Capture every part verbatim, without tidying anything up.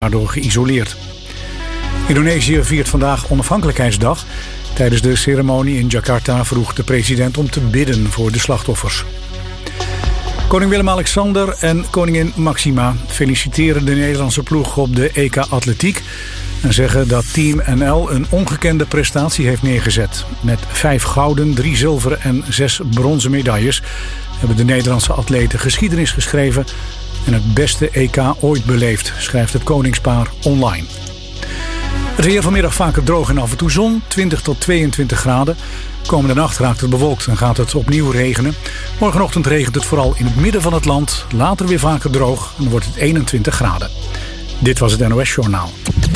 daardoor geïsoleerd. Indonesië viert vandaag onafhankelijkheidsdag. Tijdens de ceremonie in Jakarta vroeg de president om te bidden voor de slachtoffers. Koning Willem-Alexander en koningin Maxima feliciteren de Nederlandse ploeg op de E K Atletiek en zeggen dat Team N L een ongekende prestatie heeft neergezet. Met vijf gouden, drie zilveren en zes bronzen medailles hebben de Nederlandse atleten geschiedenis geschreven en het beste E K ooit beleefd, schrijft het koningspaar online. Het weer vanmiddag vaker droog en af en toe zon, twintig tot tweeëntwintig graden. Komende nacht raakt het bewolkt en gaat het opnieuw regenen. Morgenochtend regent het vooral in het midden van het land. Later weer vaker droog en dan wordt het eenentwintig graden. Dit was het N O S Journaal.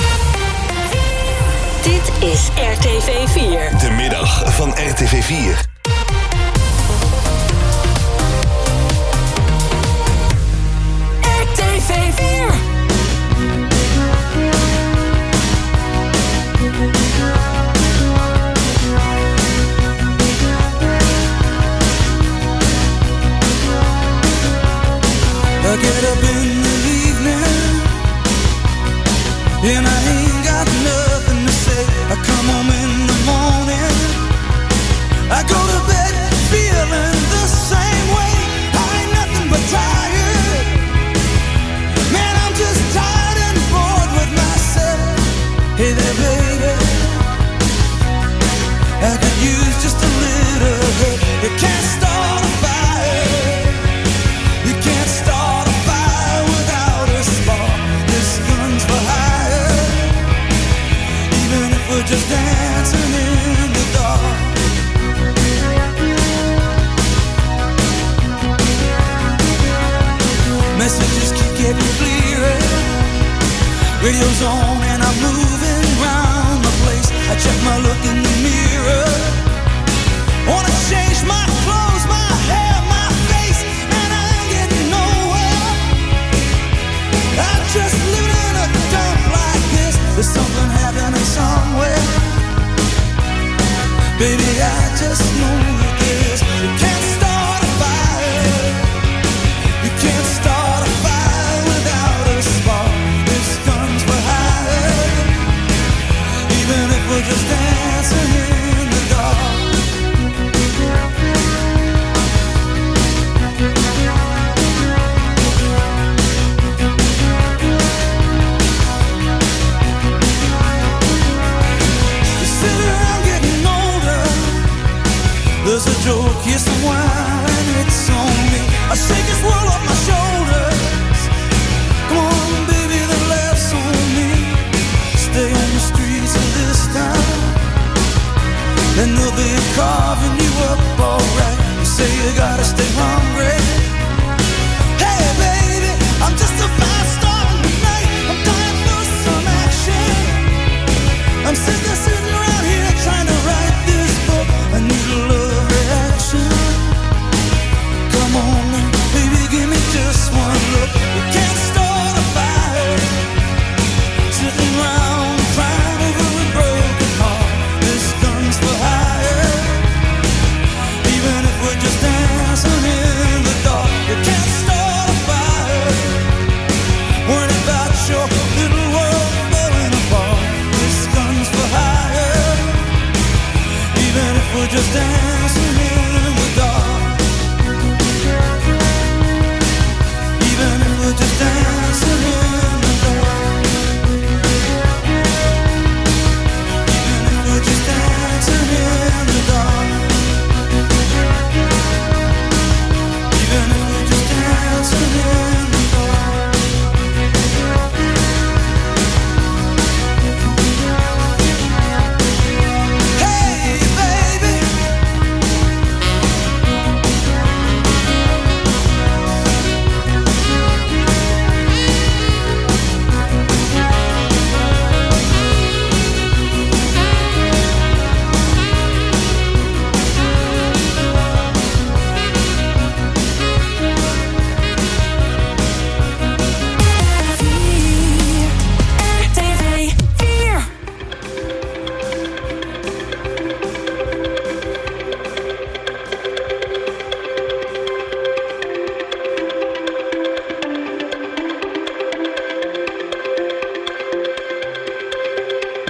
Dit is R T V vier. De middag van R T V vier. R T V vier. I get up in the evening and I ain't got nothing to say. I come home in the morning, I go to bed feeling the same way. I ain't nothing but tired, man, I'm just tired and bored with myself. Hey there baby, I could use just a little help. You can't start a fire, you can't start a fire without a spark. This gun's for hire, even if we're just dancing in the dark. Messages keep getting clearer, radio's on and I'm moving round the place. I check my look in the mirror, wanna change my clothes, my hair, my face, and I ain't getting nowhere. I'm just living in a dump like this. There's something happening somewhere, baby, I just know it is. You can't start a fire, you can't start a fire without a spark. This gun's for hire, even if we're just dancing in the dark. You sit around getting older,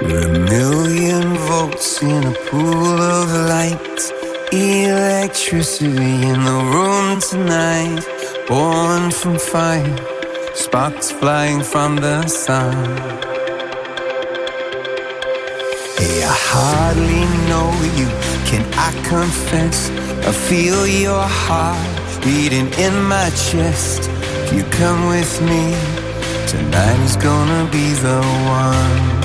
We're a million volts in a pool of light. Electricity in the room tonight. Born from fire, sparks flying from the sun. Hey, I hardly know you, can I confess? I feel your heart beating in my chest. If you come with me, tonight is gonna be the one.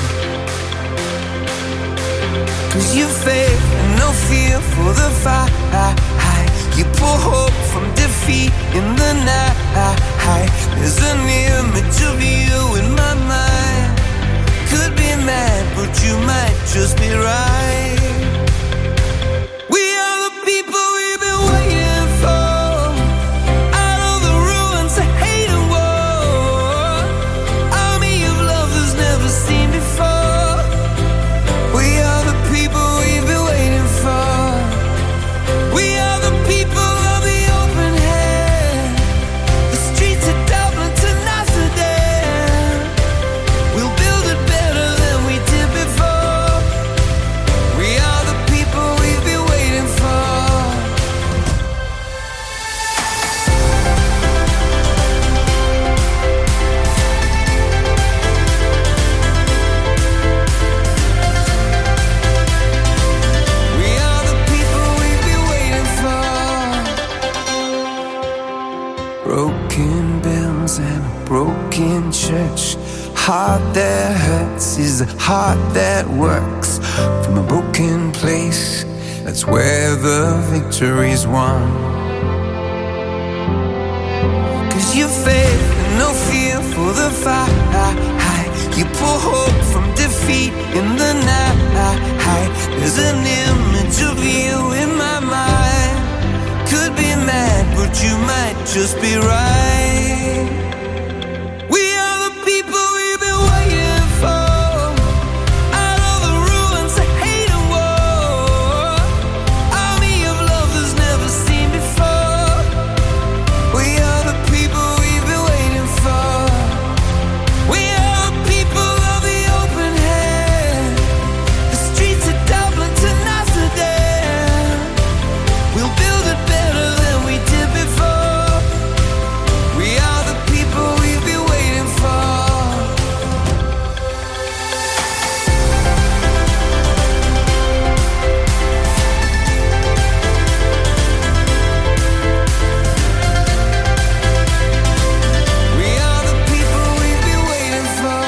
Cause you faith and no fear for the fight. You pull hope from defeat in the night. There's an image of you in my mind. Could be mad, but you might just be right. We are the people we've been waiting for. Out of the ruins of hate and war. Army of love that's never seen before. We are the people we've been waiting for. We are the people of the open hand. The streets of Dublin to Amsterdam. We'll build it better than we did before. We are the people we've been waiting for. We are the people we've been waiting for. Broken bells and a broken church. Heart that hurts is a heart that works. From a broken place, that's where the victory's won. Cause you faith and no fear for the fight. You pull hope from defeat in the night. There's an image of you in my mind. Could be mad, but you might just be right. We are the people we've been waiting for. Out of the ruins of hate and war. Army of love that's never seen before. We are the people we've been waiting for. We are the people of the open hand. The streets of Dublin to Amsterdam. We'll build it better than we did before. We are the people we've been waiting for. We are the people we've been waiting for.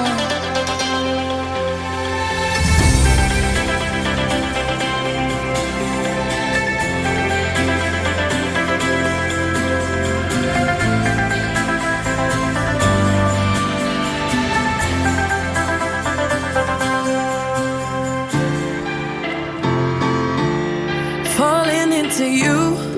Falling into you,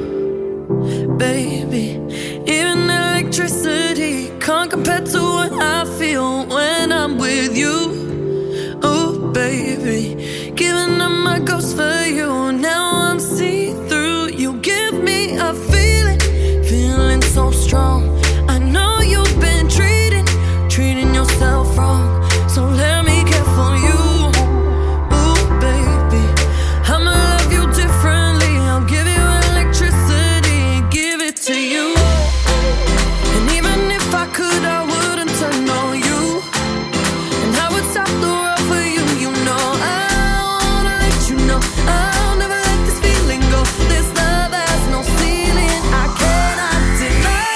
baby. Even electricity can't compare to what I feel when I'm with you. Oh, baby, giving up my ghost for you. Now I'm see-through. You give me a feeling, feeling so strong. I know you've been treating, treating yourself wrong. So let me care for you. Oh, baby, I'ma love you differently. I'll give you electricity, give it to you. And even if I could, I wouldn't turn on you. And I would stop the world for you. You know I wanna let you know I'll never let this feeling go. This love has no ceiling, I cannot deny.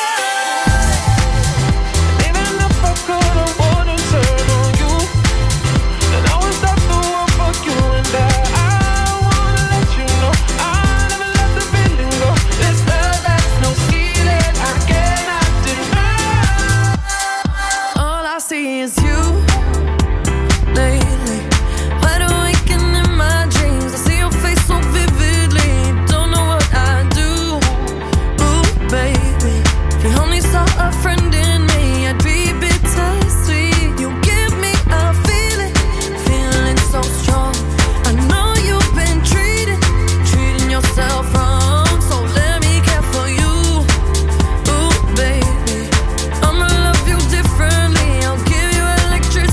Even if I could, I wouldn't turn on you. And I would stop the world for you. And I, I wanna let you know I'll never let the feeling go. This love has no ceiling, I cannot deny. All I see is you lately. Wide awake and in my dreams, I see your face so vividly. Don't know what I do. Ooh, baby, if you only saw a friend in me, I'd be bittersweet. You give me a feeling, feeling so strong. I know you've been treating, treating yourself wrong. So let me care for you. Ooh, baby, I'ma love you differently. I'll give you electricity.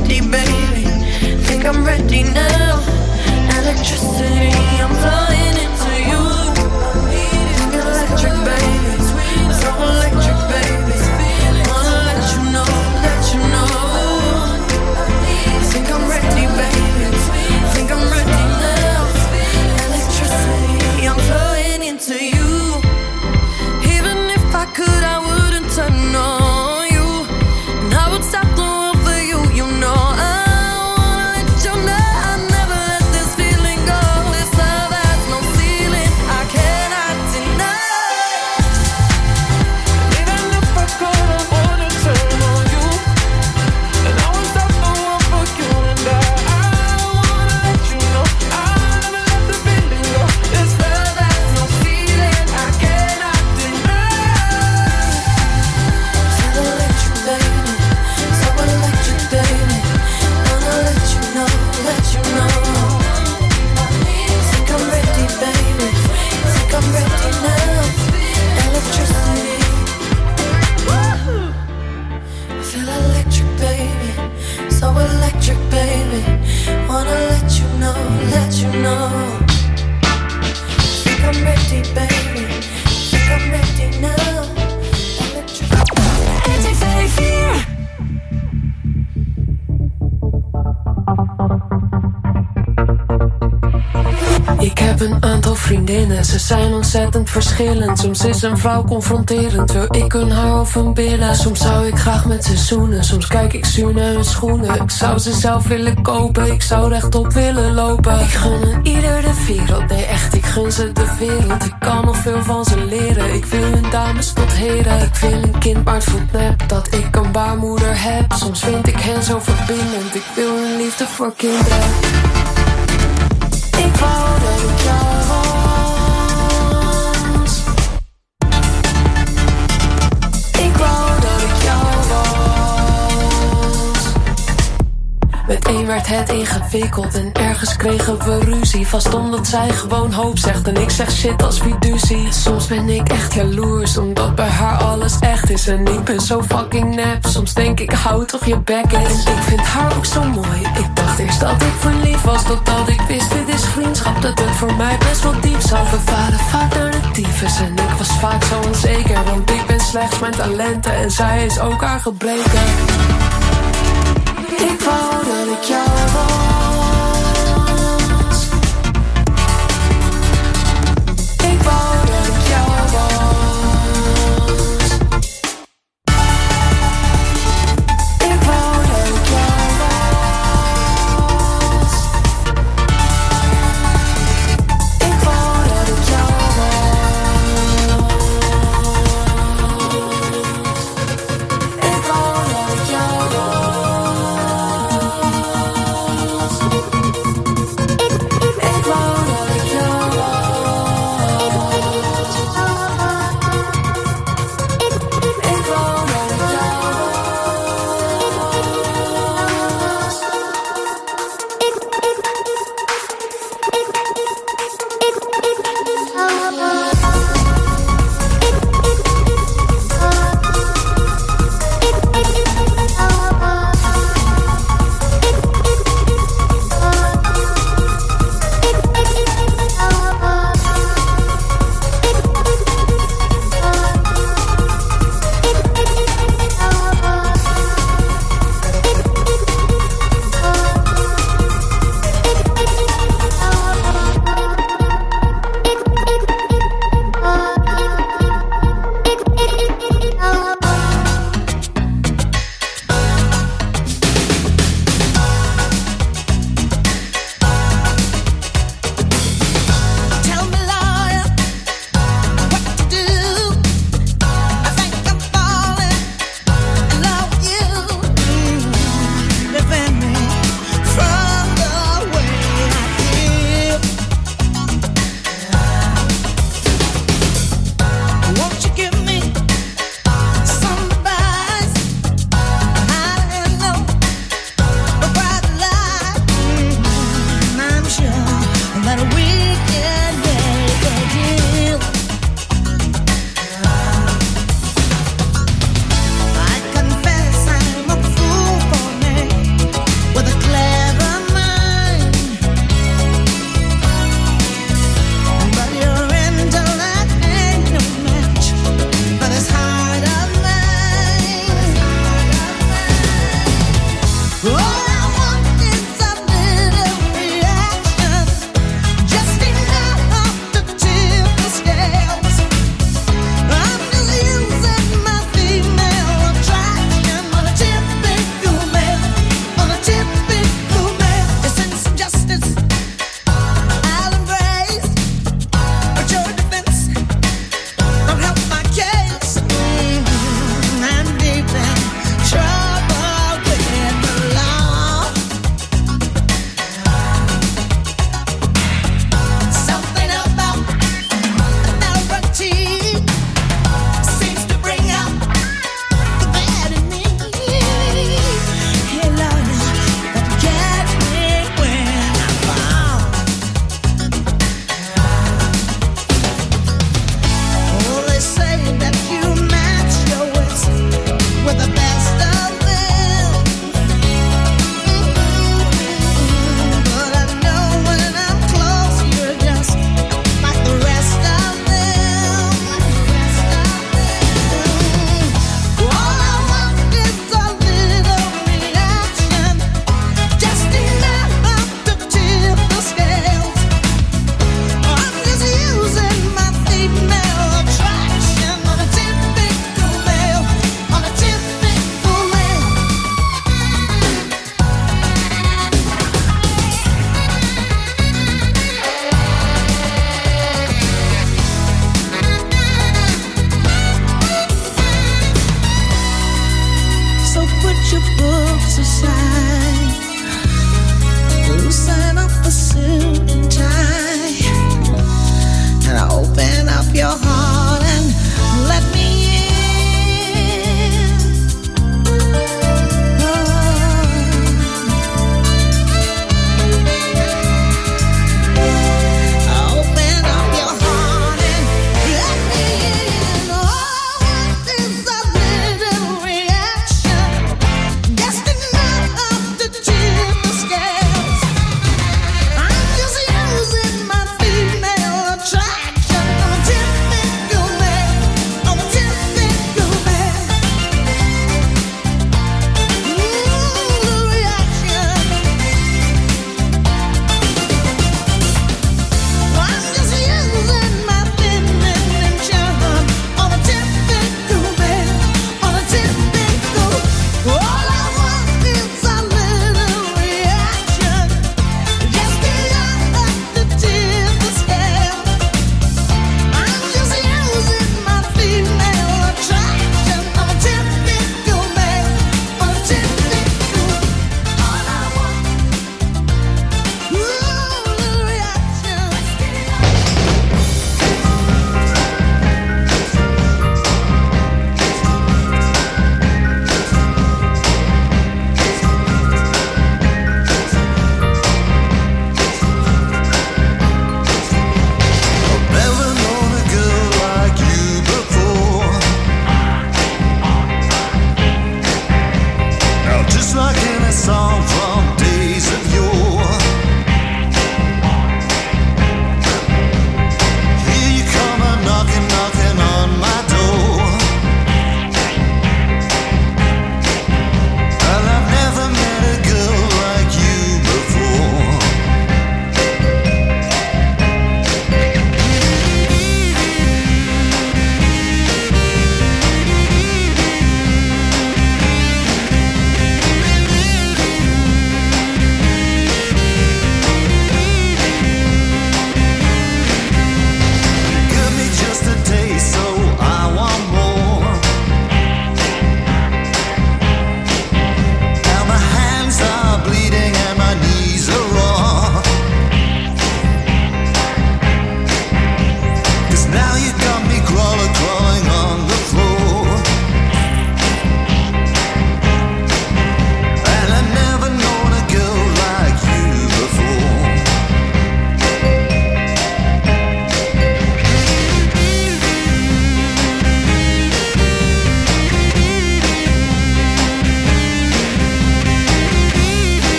ready, baby. Think I'm ready now. Electricity, I'm flying into you. Think electric, baby. So electric, baby. Wanna let you know, let you know. Think I'm ready, baby. Think I'm ready now. Electricity, I'm flying into you. Even if I could, I wouldn't turn on you. And I would stop the world for you, you know. I wanna let you know I never let this feeling go. This love has no ceiling, I cannot deny. Even if I could, I wouldn't turn on you. And I would stop the world for you and I. I wanna let you know I never let the feeling go. This love has no ceiling, I cannot deny. So electric, baby. So electric, baby. Wanna let you know, let you know. Think I'm ready, baby. Think I'm ready now. Electricity. I feel electric, baby. So electric, baby. Wanna let you know, let you know. Think I'm ready, baby. Think I'm ready now. Electric. R T V vier. Ik heb een aantal vriendinnen, ze zijn ontzettend verschillend. Soms is een vrouw confronterend, wil ik hun haar of hun billen. Soms zou ik graag met ze zoenen, soms kijk ik zuur naar hun schoenen. Ik zou ze zelf willen kopen, ik zou rechtop willen lopen. Ik gun een ieder de wereld, nee echt, ik gun ze de wereld. Ik kan nog veel van ze leren, ik wil hun dames tot heren. Ik wil een kind, maar het voelt nep dat ik een baarmoeder heb. Soms vind ik hen zo verbindend, ik wil hun liefde voor kinderen. Ik wou dat ik jou was. Ik wou dat ik jou was. Met één werd het ingewikkeld en ergens kregen we ruzie. Vast omdat zij gewoon hoop zegt en ik zeg shit als fiducie. Soms ben ik echt jaloers omdat bij haar alles echt is en ik ben zo fucking nep. Soms denk ik hou toch je bek eens. En ik vind haar ook zo mooi. Ik dacht eerst dat ik verliefd was totdat ik wist dit is vriendschap, dat het voor mij best wel diep zat. We waren vaak naar de tyfus en ik was vaak zo onzeker, want ik ben slechts mijn talenten en zij is ook haar gebreken. Ik wou dat ik jou was. Ik wou dat ik jou was. Ik wou dat ik jou was. Ik wou dat ik jou was. Ik wou dat ik jou was.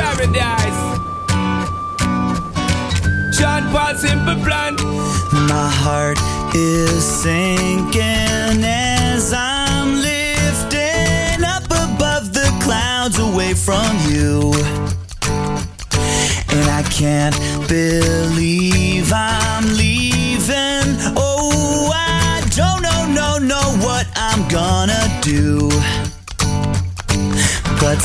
paradise. Sean Paul, Simple Plan. My heart is sinking as I'm lifting up above the clouds away from you. And I can't believe I'm leaving. Oh, I don't know, no, know what I'm gonna do. But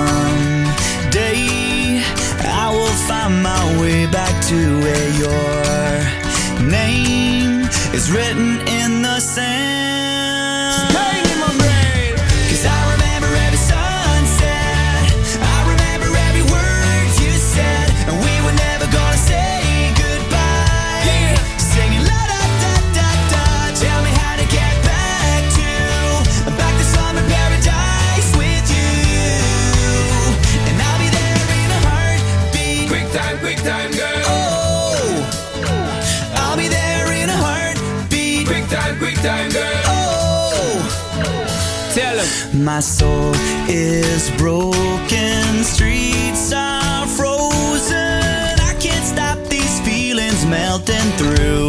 someday I will find my way back to where your name is written in the sand. Pain in my brain. 'Cause I remember every sunset, I remember every word you said, and we were never gonna say goodbye. Yeah. Singing la da da da da, tell me how to get back to, back to summer paradise with you. And I'll be there in a heartbeat. Quick time, quick time, girl. Oh, I'll be there in a heartbeat. Quick time, quick time, girl. Oh, Tell him. my soul is broken, streets are frozen. I can't stop these feelings melting through.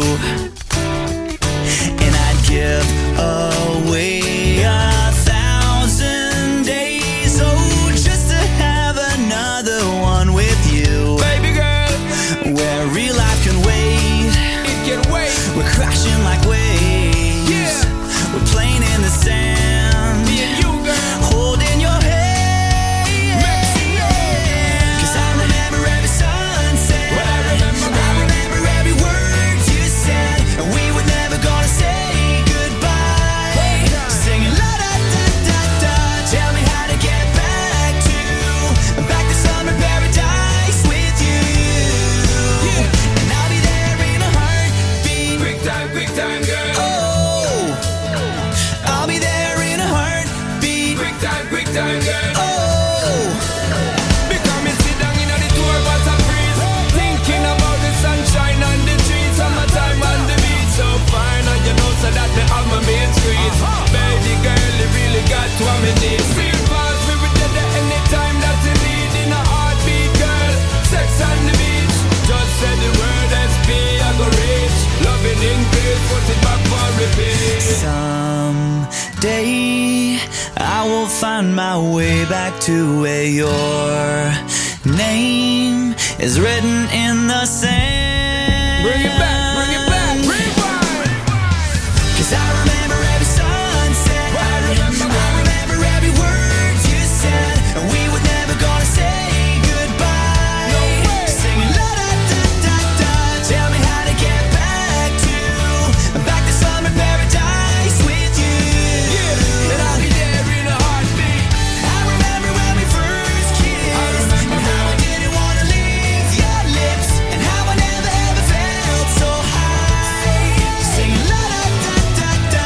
And I'd give away a thousand days, oh, just to have another one with you. Baby girl, Where real life can wait, it can wait. we're crashing like waves. Yeah. We're playing in the sand, Me and you, girl. holding your hand. Mexico. 'Cause I remember every sunset, Well, I remember, I girl. remember every word you said, and we were never gonna say goodbye. Singing la da da da da, tell me how to get back to, back to summer paradise with you. And I'll be there in a heartbeat. Quick time, quick time, girl. Oh, I'll be there in a heartbeat. Quick time, quick time, girl. Oh, Because me sit down in the tour bus and freeze, thinking about the sunshine and the trees, summertime on the beach, so fine, and you know so that me have my main street. Baby girl, you really got to have me need. Feel fast, we be there anytime that you need in a heartbeat, girl. Sex on the beach, just say the word S P, I go reach. Loving in place, put it back for repeat. someday I will find my way back to where your name is written in the sand. Bring it back, bring it back, rewind. 'Cause I remember every sunset, I remember, I remember every word you said, and we were never gonna say goodbye. No way. Singing la da da da da, tell me how to get back to, back to summer paradise with you. Yeah, and I'll be there in a heartbeat. I remember when we first kissed, I remember, and how I girl. didn't wanna leave your lips, and how I never ever felt so high. Singing la da da da da,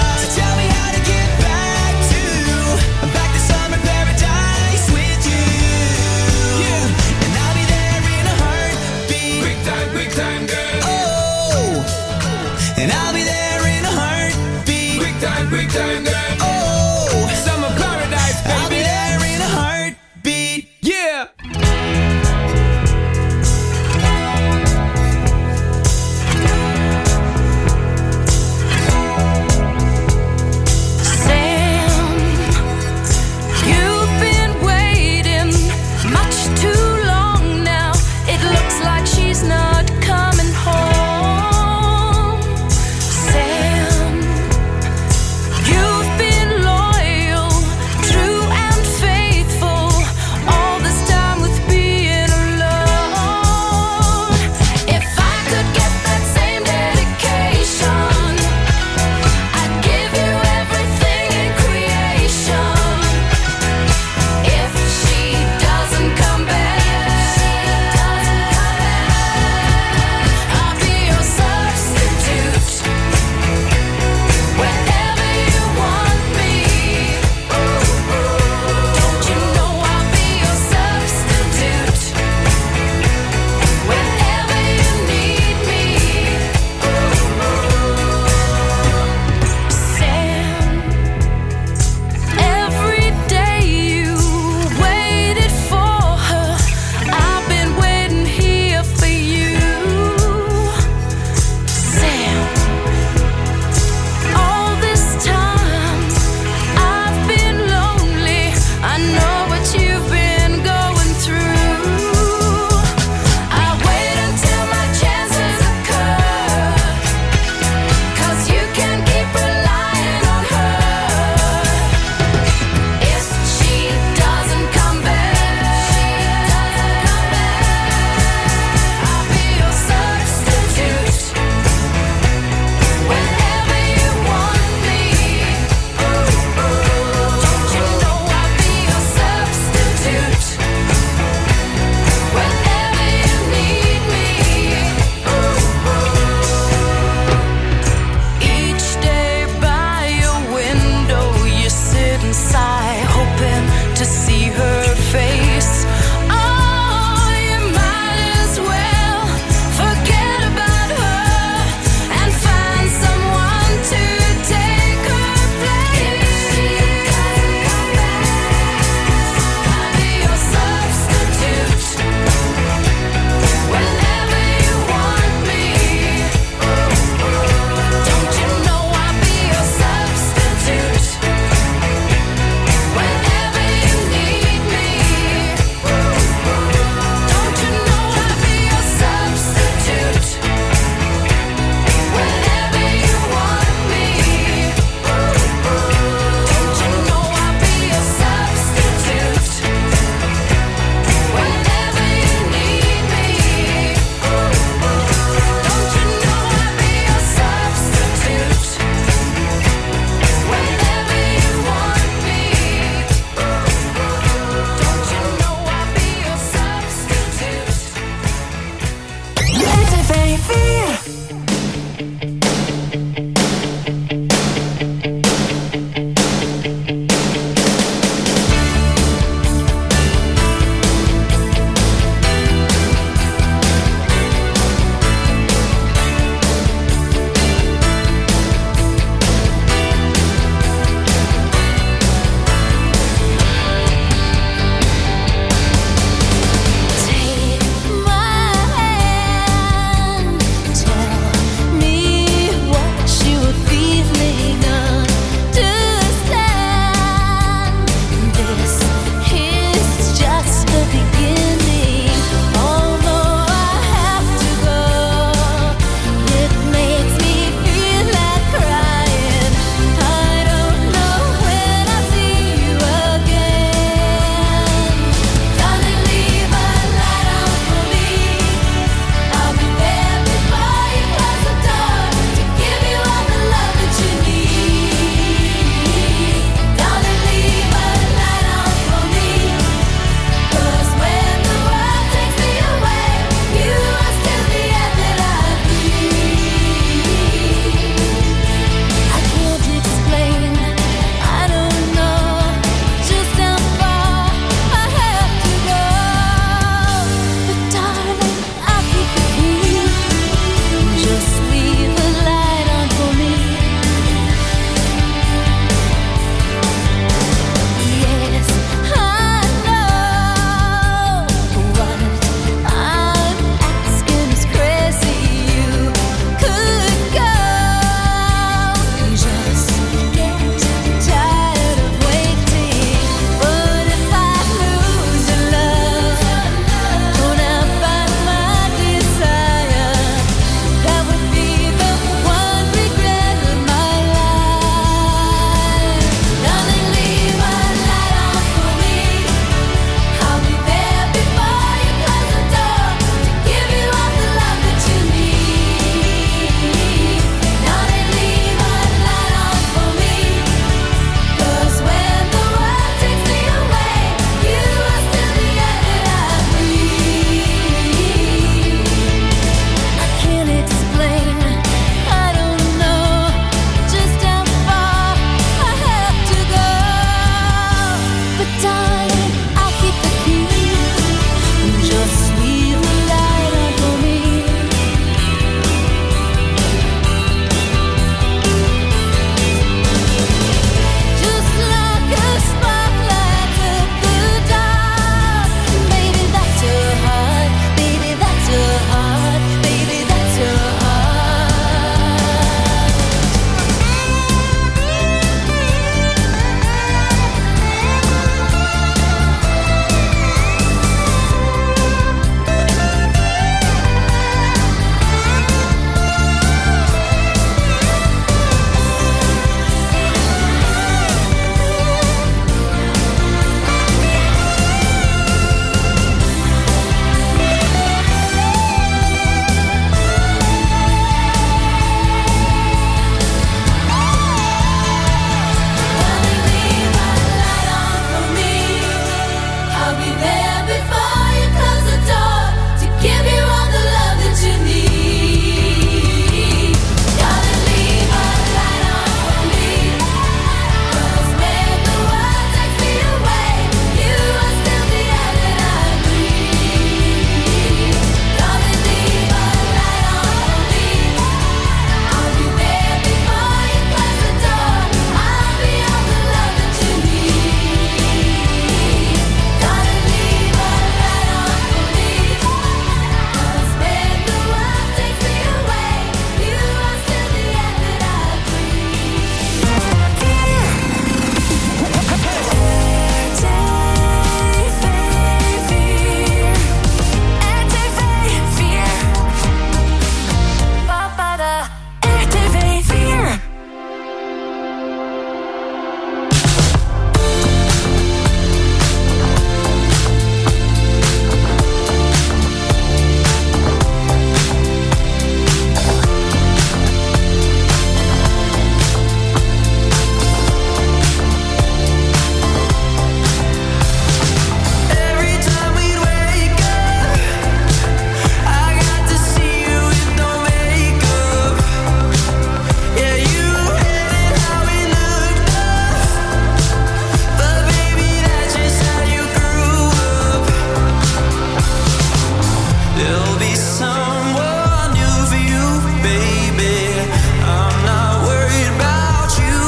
There'll be someone new for you, baby. I'm not worried about you.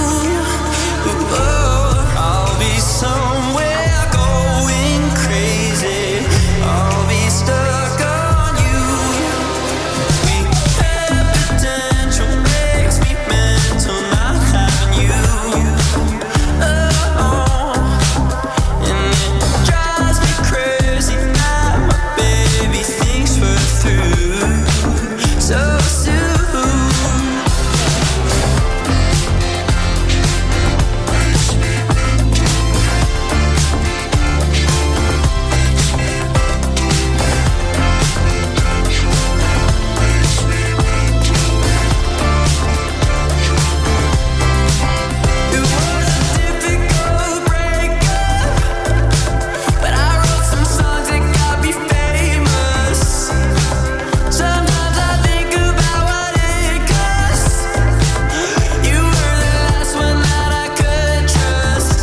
Oh, I'll be somewhere going crazy. I'll be stuck on you. We have potential, makes me mental not having you. Oh, and it drives me crazy that my baby thinks we're through so soon. It was a difficult breakup, but I wrote some songs that got me famous. Sometimes I think about what it cost. You were the last one that I could trust.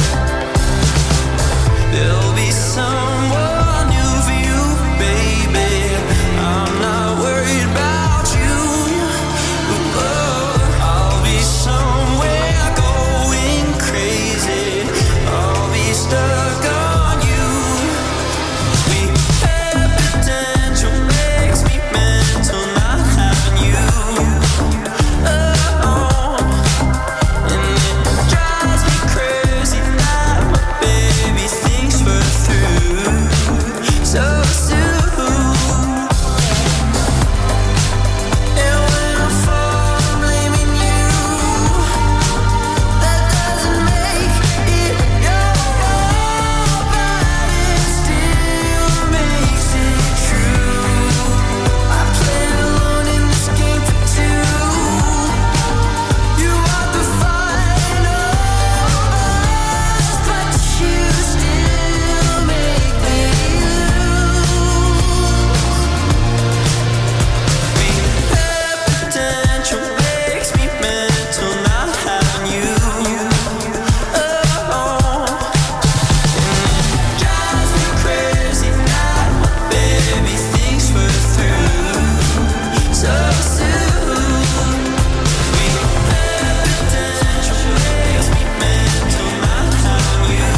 There'll be someone new for you, baby. I'm not worried about you. Oh, I'll be somewhere going crazy. I'll be stuck on you. We have potential, makes me mental not having you. Oh, and it drives me crazy that my baby thinks we're through so soon. And when I fall, I'm blaming you. That doesn't make it your fault, but it still makes it true. I played alone in this game for two. You are the final boss, but you still make me lose. We have potential, makes me mental not having you. Oh, and it drives me crazy that my baby thinks we're through so soon. We have potential, makes me mental not having you.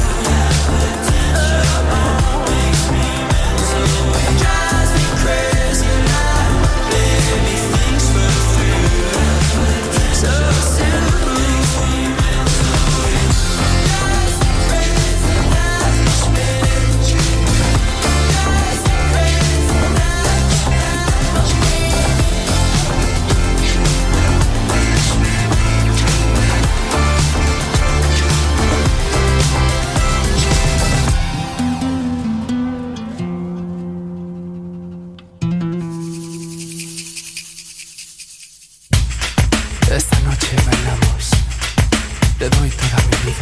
Oh, makes me mental. It drives me crazy that my baby thinks we're through so soon. Esta noche bailamos, te doy toda mi vida.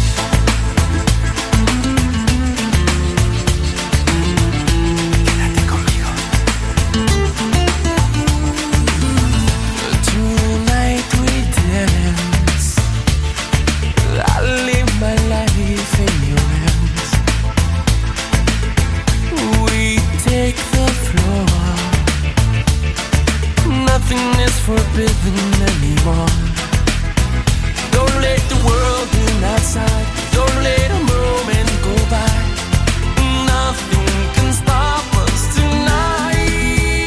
Quédate conmigo. Tonight we dance. I live my life in your hands. We take the floor. Nothing is forbidden anymore. Don't let the world in outside. Don't let a moment go by. Nothing can stop us tonight.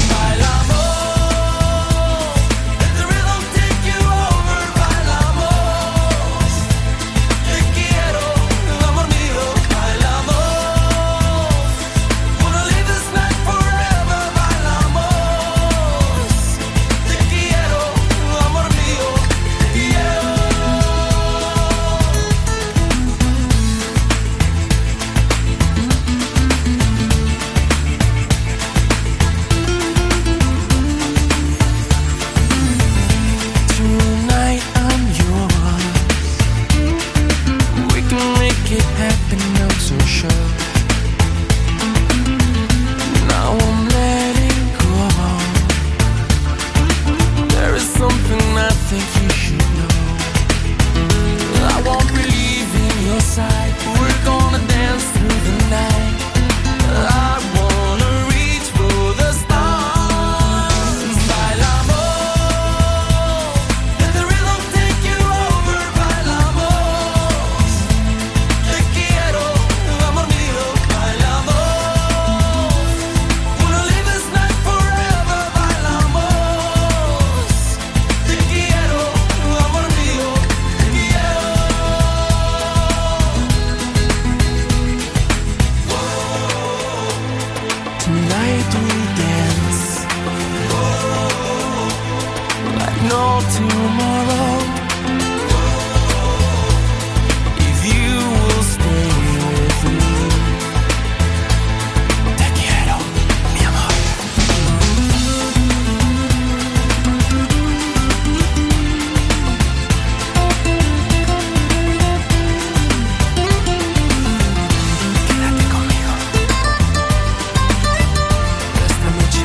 Bailamos, let the rhythm take you over. Bailamos, te quiero, amor mío. Bailamos, wanna live this night forever. Bailamos, te quiero, amor mío. Te quiero. no tomorrow. If you will stay with me. Te quiero, mi amor. Quédate conmigo. Esta noche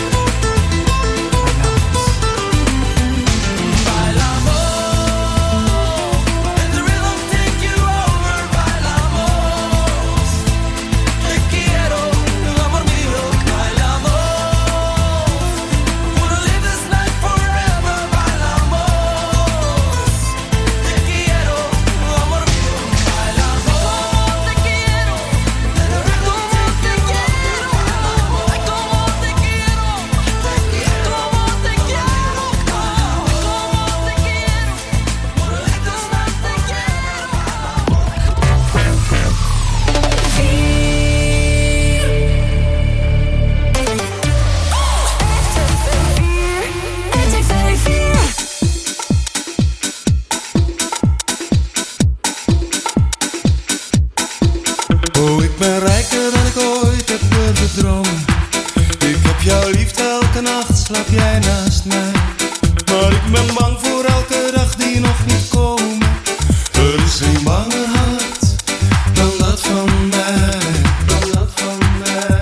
slaap jij naast mij. Maar ik ben bang voor elke dag die nog niet komen. Er is geen banger hart dan dat van mij, dan dat van mij.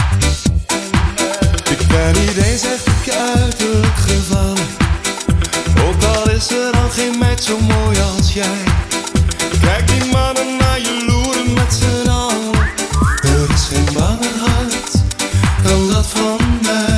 Ik ben niet eens echt op je uiterlijk gevallen. Ook al is er al geen meid zo mooi als jij. Kijk die mannen naar je loeren met z'n allen. Er is geen banger hart dan dat van mij.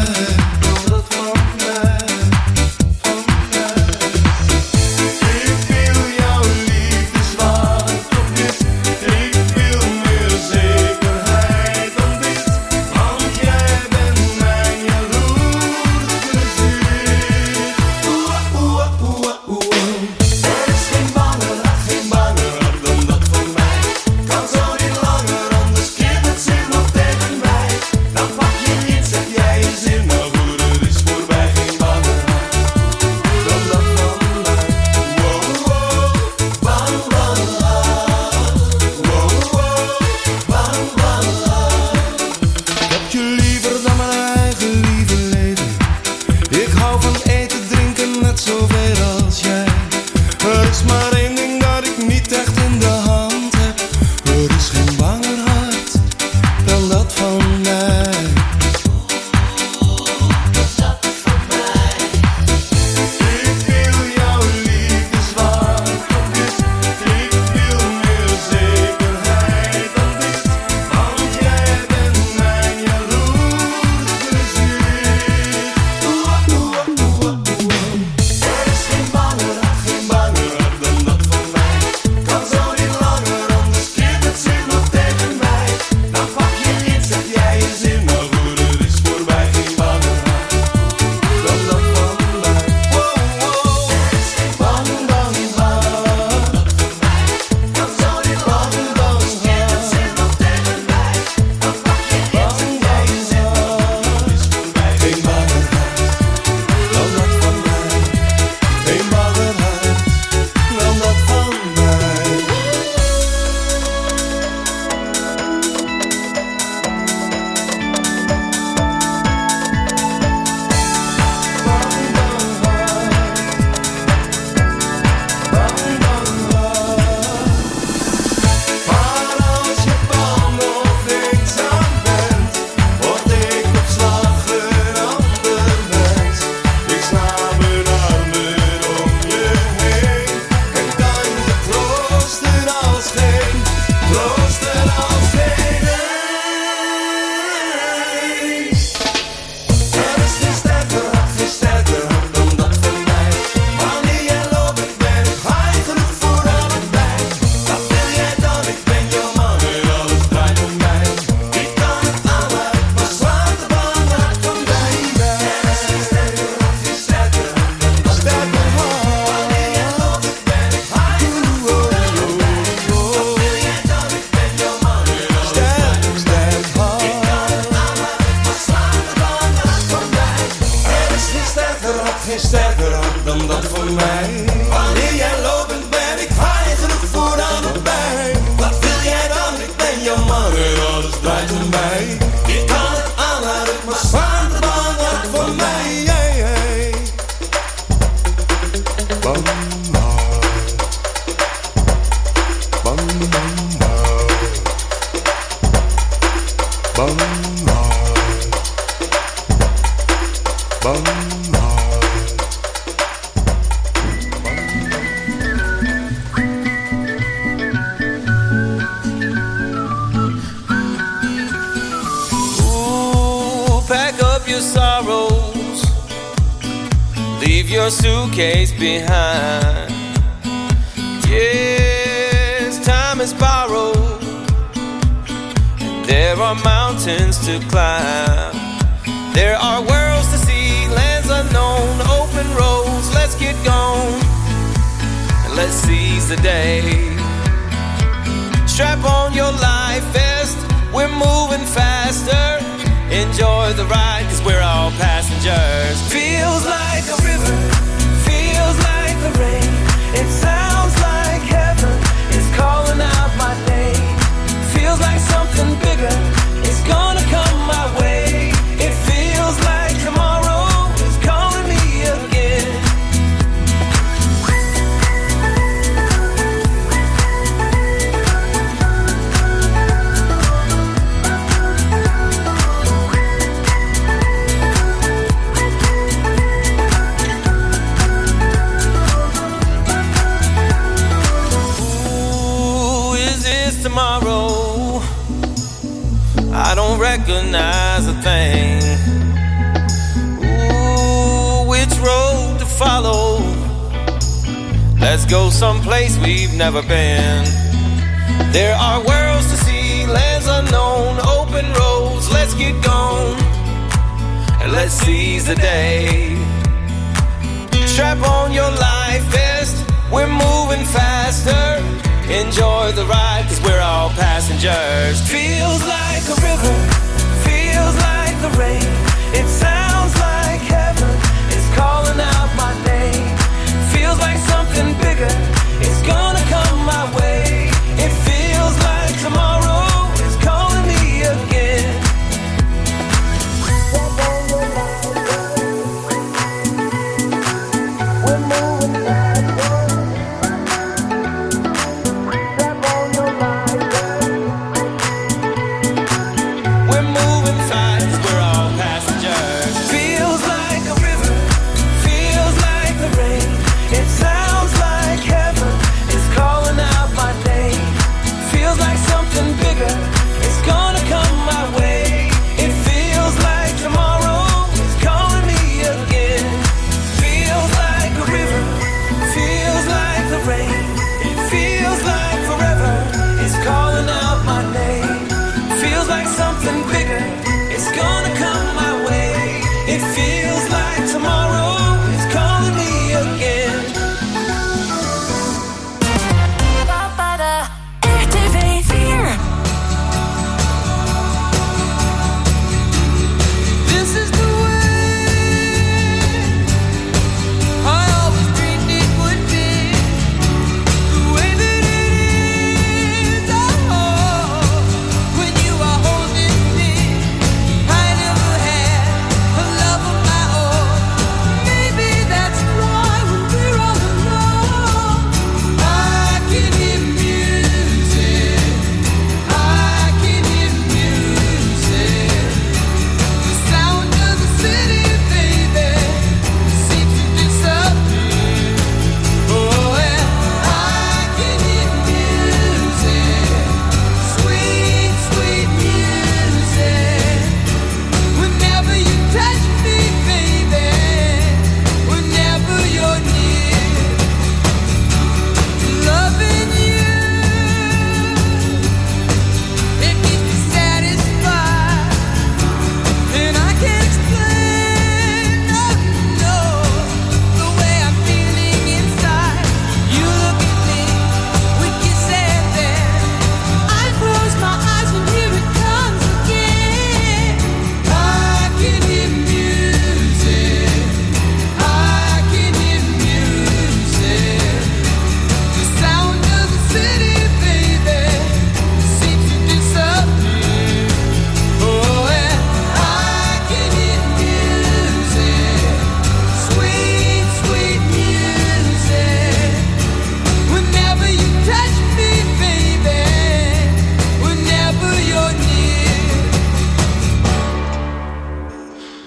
Sterker hart hem dat voor mij. Wanneer jij lopend bent, ik vaar je genoeg voor aan de bij. Wat wil jij dan? Ik ben jouw man en alles draait om mij. Je kan het aanhouden, maar zwaar te belangrijk voor mij. Hey, hey. Bam, bam, bam, bam, bam, bam. Your sorrows, leave your suitcase behind. Yes, time is borrowed, and there are mountains to climb. There are worlds to see, lands unknown, open roads. Let's get going and let's seize the day. Strap on your life vest, we're moving faster. Enjoy the ride, cause we're all passengers. Feels like a river, feels like the rain. It sounds like heaven is calling out my name. Feels like something bigger is gonna come my way. It feels like tomorrow is calling me again. Tomorrow, I don't recognize a thing. Ooh, which road to follow? Let's go someplace we've never been. There are worlds to see, lands unknown, open roads. Let's get going and let's seize the day. Strap on your life vest, we're moving faster. Enjoy the ride, cause we're all passengers. Feels like a river, feels like the rain. It sounds like heaven is calling out my name. Feels like something bigger is gonna come my way. It feels like tomorrow is calling me again. We're moving faster. We're moving fast, we're all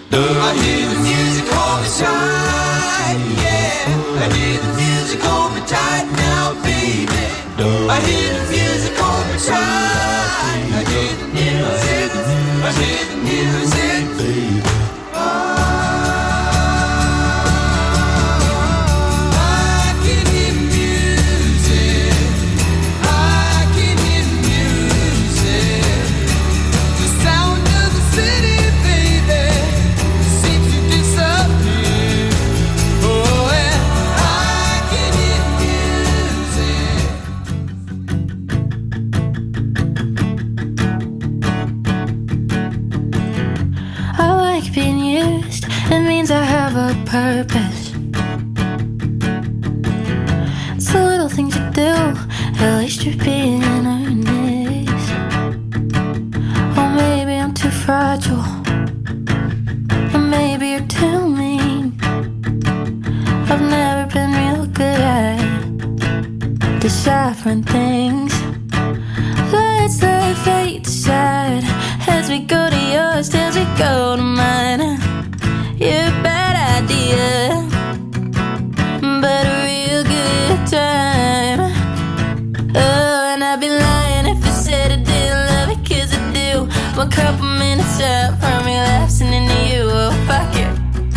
I hear the music all the time, yeah. I hear the music hold me tight now, baby. I hear the music all the time. I hear the music, I hear the music, baby. It means I have a purpose. It's the little things you do, at least you're being earnest. Or maybe I'm too fragile, or maybe you're too mean. I've never been real good at deciphering things. Let's let fate decide as we go to yours, as we go to mine. You're a bad idea, but a real good time. Oh, and I'd be lying if I said I didn't love it, 'cause I do. I'm a couple minutes out from relapsing into you. Oh, fuck it,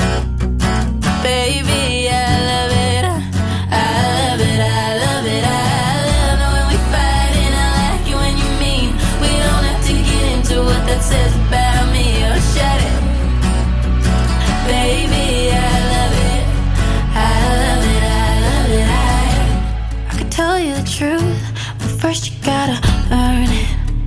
baby, I love it. I love it, I love it, I love it when we fight, and I like it when you mean. We don't have to get into what that says about me. Oh, shut it, baby, I love it. I love it, I love it, I I could tell you the truth, but first you gotta earn it.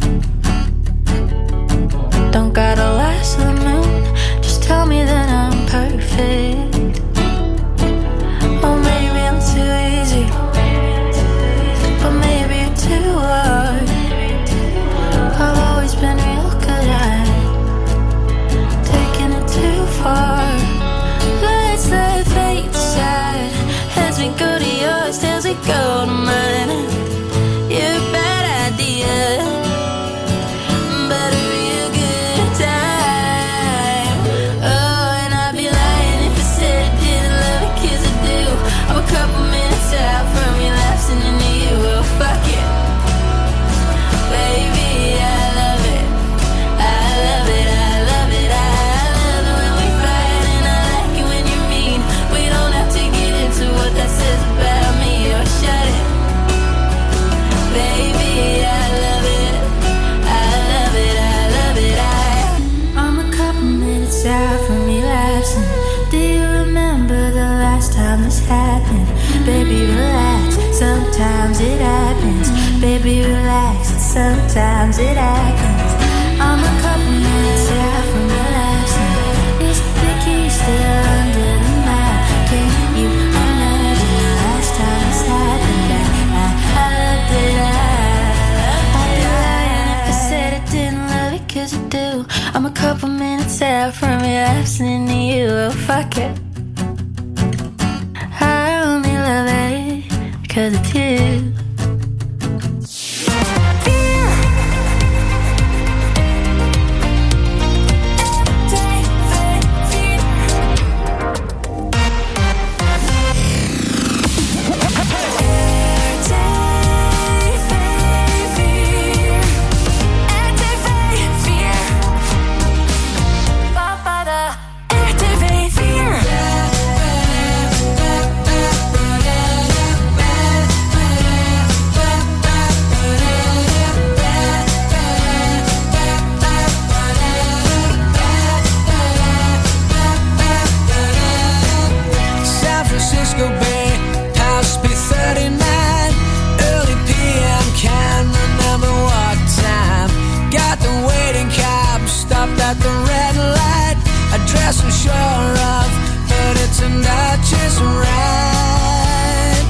Don't gotta last to the moon, just tell me that I'm perfect. Or maybe I'm too easy, but maybe you're too hard. I've always been real good at taking it too far. Let's let fate decide as we go to yours, as we go to mine. You're a bad idea, but a real good time. Oh, and I'd be lying if I said I didn't love it, 'cause I do. I'm a couple minutes out from relapsing into you. Oh, fuck it, baby, I love it. I love it, I love it, I love it when we fight, and I like it when you're mean. We don't have to get into what that says about me. Oh, shut it, baby, I love it. I love it, I love it, I I'm a couple minutes out from relapsing. Do you remember the last time this happened? Baby, relax, sometimes it happens. Baby, relax, sometimes it happens. I'm a couple minutes out from relapsing. Is the key still under the mat? Can you imagine the last time this happened? I, I loved it, I, I'd be lying if I said I didn't love it, 'cause I do. I'm a couple minutes out from relapsing into you. Oh, fuck it, I only love it 'cause it's you. At the red light, a dress I'm sure of, but it's not just right.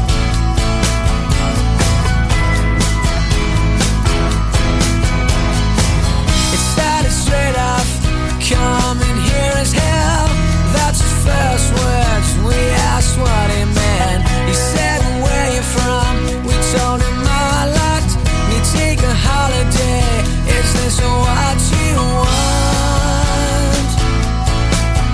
It started straight off, coming here as hell. That's his first words. We asked what he meant. He said, where you from? We told him our lot. We take a holiday. Is this what you want?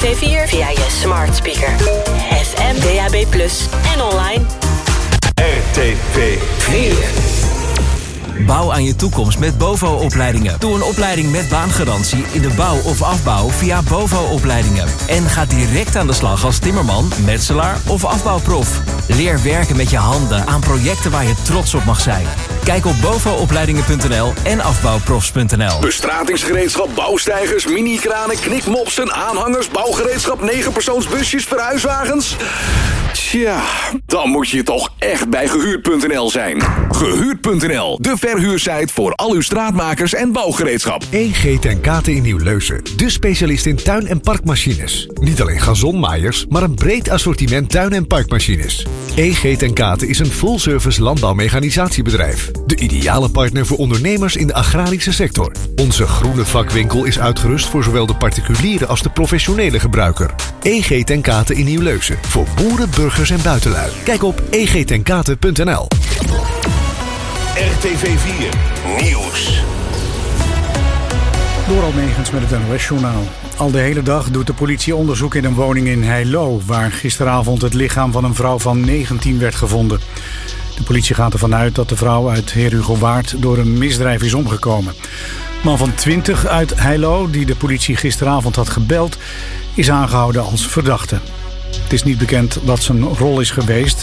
V vier via je smart speaker. F M, D A B plus, en online. R T V vier. Bouw aan je toekomst met BOVO-opleidingen. Doe een opleiding met baangarantie in de bouw of afbouw via BOVO-opleidingen. En ga direct aan de slag als timmerman, metselaar of afbouwprof. Leer werken met je handen aan projecten waar je trots op mag zijn. Kijk op bovo-opleidingen punt n l en afbouwprofs punt n l. Bestratingsgereedschap, bouwstijgers, mini-kranen, knikmopsen, aanhangers, bouwgereedschap, negenpersoonsbusjes, verhuiswagens. Tja, dan moet je toch echt bij gehuurd punt n l zijn. Gehuurd punt n l, de verhuursite voor al uw straatmakers en bouwgereedschap. E G ten Kate in Nieuw-Leusen, de specialist in tuin- en parkmachines. Niet alleen gazonmaaiers, maar een breed assortiment tuin- en parkmachines. E G ten Kate is een full-service landbouwmechanisatiebedrijf. De ideale partner voor ondernemers in de agrarische sector. Onze groene vakwinkel is uitgerust voor zowel de particuliere als de professionele gebruiker. E G ten Kate in Nieuw-Leusen, voor boeren, burgers en buitenlui. Kijk op e g ten kate punt n l. R T V vier Nieuws. Door Almegens met het N O S-journaal. Al de hele dag doet de politie onderzoek in een woning in Heilo, waar gisteravond het lichaam van een vrouw van negentien werd gevonden. De politie gaat ervan uit dat de vrouw uit Heerhugowaard door een misdrijf is omgekomen. Een man van twintig uit Heilo, die de politie gisteravond had gebeld, is aangehouden als verdachte. Het is niet bekend wat zijn rol is geweest.